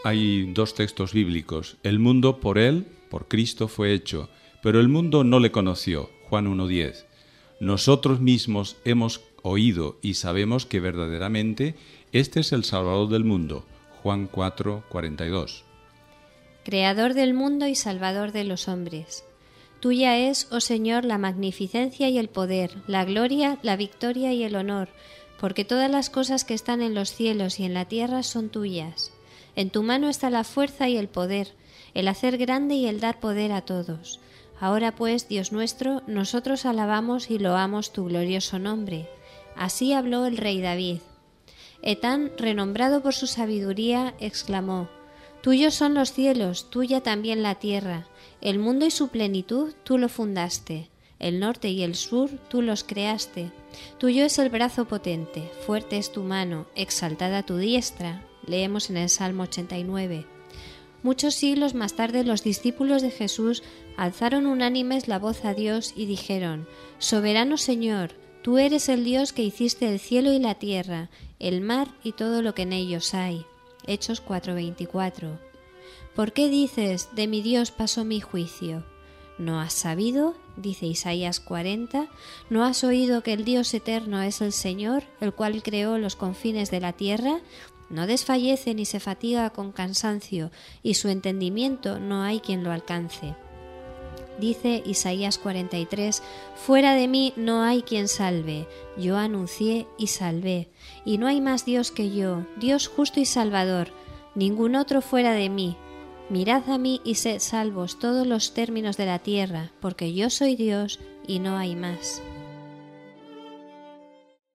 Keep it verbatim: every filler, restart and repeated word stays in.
hay dos textos bíblicos. El mundo por Él, por Cristo, fue hecho, pero el mundo no le conoció. Juan uno diez. Nosotros mismos hemos oído y sabemos que verdaderamente este es el Salvador del mundo. Juan cuatro cuarenta y dos. Creador del mundo y Salvador de los hombres. Tuya es, oh Señor, la magnificencia y el poder, la gloria, la victoria y el honor, porque todas las cosas que están en los cielos y en la tierra son tuyas. En tu mano está la fuerza y el poder, el hacer grande y el dar poder a todos. Ahora pues, Dios nuestro, nosotros alabamos y loamos tu glorioso nombre. Así habló el rey David. Etán, renombrado por su sabiduría, exclamó: Tuyos son los cielos, tuya también la tierra. El mundo y su plenitud tú lo fundaste. El norte y el sur tú los creaste. Tuyo es el brazo potente, fuerte es tu mano, exaltada tu diestra. Leemos en el Salmo ochenta y nueve. Muchos siglos más tarde los discípulos de Jesús alzaron unánimes la voz a Dios y dijeron: Soberano Señor, tú eres el Dios que hiciste el cielo y la tierra, el mar y todo lo que en ellos hay. Hechos cuatro veinticuatro. ¿Por qué dices, de mi Dios pasó mi juicio? ¿No has sabido? Dice Isaías cuarenta. ¿No has oído que el Dios eterno es el Señor, el cual creó los confines de la tierra? No desfallece ni se fatiga con cansancio, y su entendimiento no hay quien lo alcance. Dice Isaías cuarenta y tres, fuera de mí no hay quien salve, yo anuncié y salvé, y no hay más Dios que yo, Dios justo y salvador, ningún otro fuera de mí. Mirad a mí y sed salvos todos los términos de la tierra, porque yo soy Dios y no hay más.